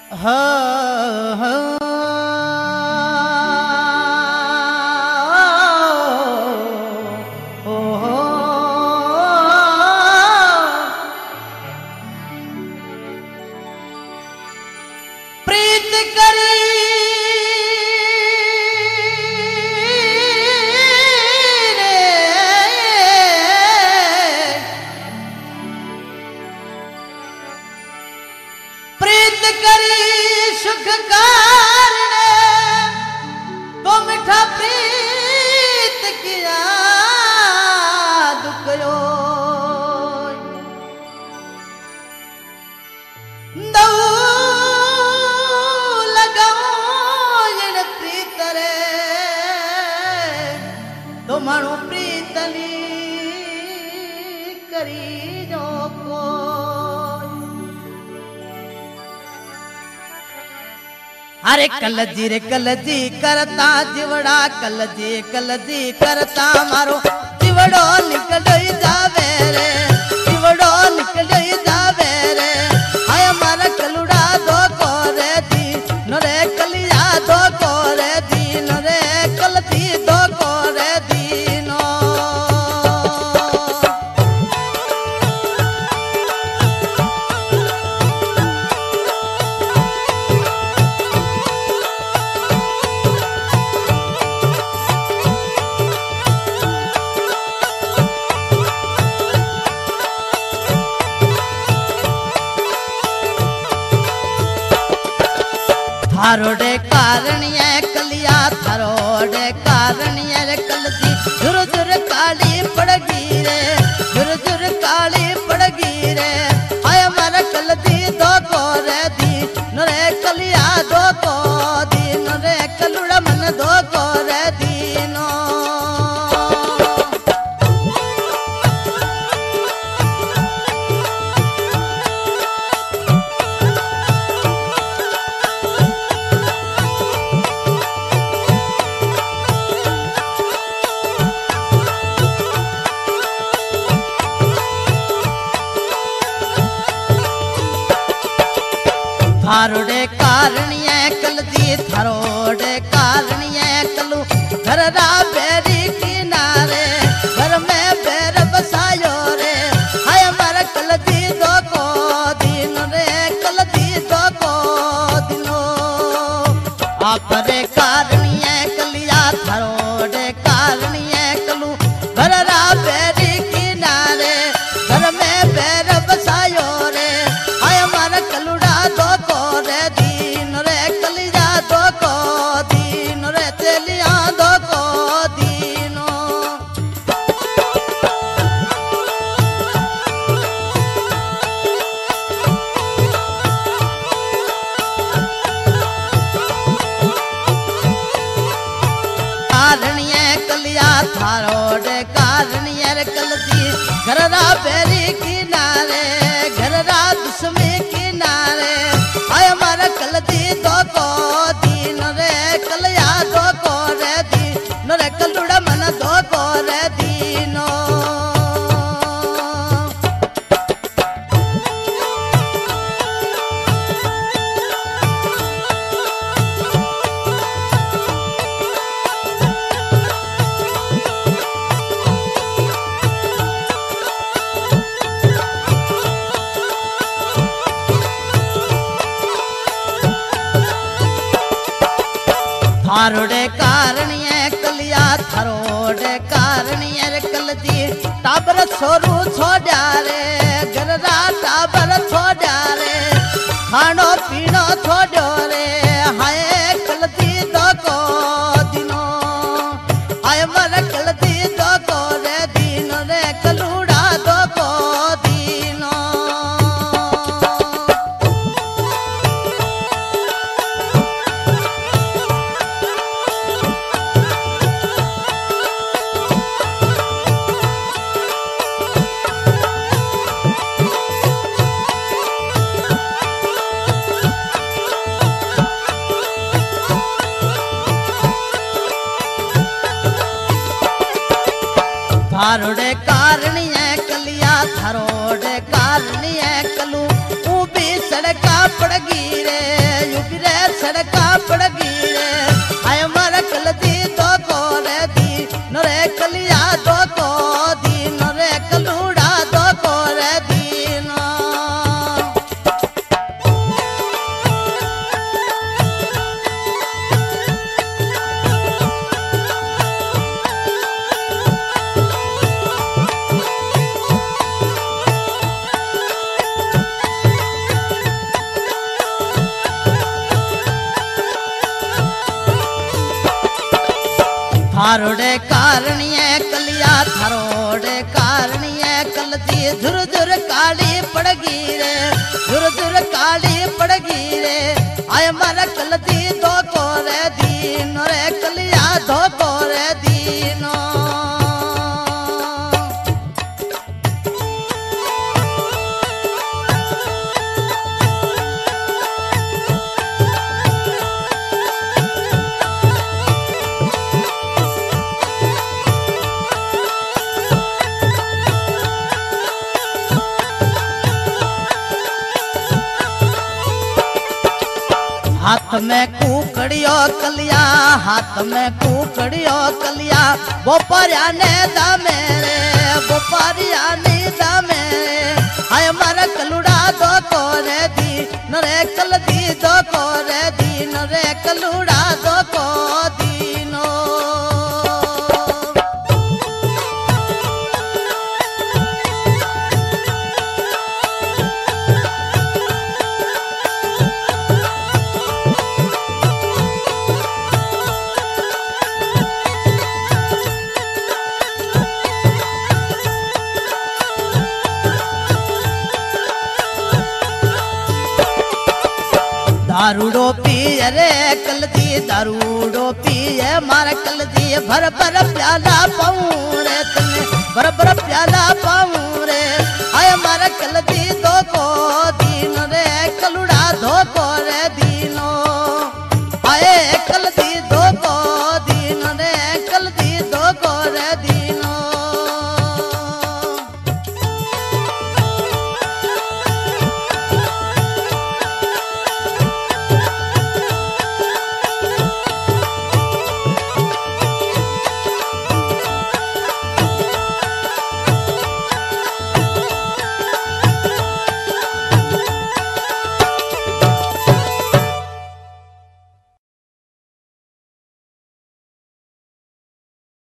प्रीत करी सुख कारण तो मिठा प्रीत किया दुखयो दऊ लगाओ प्रीत रे तो मानो प्रीतनी करी जो को अरे कलजी करता जिवड़ा कलजी करता मारो जिवड़ो निकल जावे रे जिवड़ो निकल जावे रे हाय मारा कलुड़ा दो को रे दी नरे कलिया दो को रे दी नरे कलजी दो को रे दी नो थारोडे कारण ये कलिया थारोडे कारण ये कलजी झुर झुर काली पड़गी रे झुर झुर काली पड़गी रे हाय मारा कलजी दो को रे दी नरे कलिया दो को दी नरे कलुड़ा मन दो को रे दी नो थारोडे कारण ये कलजी थारोडे कारण ये कलू घर रा बेरी किनारे घर में बेर बसायो रे हाय मारा कलजी दो को दिन रे कलजी दो को दिनो आप रे कारण ये कलिया थारोडे कारण ये कलू घर रा बेरी किनारे घर में बेर बसायो रे हाय मारा कलुड़ा दो को रे दीन रे कलिया दो को दीन रे तेलिया दो को दीनो कारण ये कलिया थारोडे कारण ये कलजी घर रा बेरी किनारे घर रा दुश्मी किनारे आय मारा कलजी दो को दीन रे कलिया दो को रे दीन रे कलुड़ा मन दो को रे दीनो थारोडे कारण ये कलिया थारोडे कारण ये कलजी टाबर छोरू छोड़ा रे घर रा टाबर छोड़ा रे खानो पीनो छोड़ो रे हाय कलजी दो को दिनो हाय मर कलजी दो को रे दिन रे कलुड़ा दो को दिनो थारोडे कारण ये कलिया थारोडे कारण ये कलू ऊबी सड़का पड़गी रे थारोड़े कारणिये कलिया थारोड़े कारणिये कलती धुर धुर काली पड़गी रे धुर धुर काली पड़गी रे आय मारा कलती दो को रे दीनो रे कलिया दो को रे दीनो हाथ में कुकड़ियो कलिया हाथ में कुकड़ियो कलिया बोपरिया ने दामे रे बोपरिया ने दामे हाय मारा कलुड़ा दो को रे दी नरे कल दी दो को रे दी नरे कलुड़ा दो को दीनो दारूडो पिए रे कलदी दारूडो पिए मार कलदी भर भर प्याला पाऊं रे तने भर भर प्याला पाऊं रे आय मार कलदी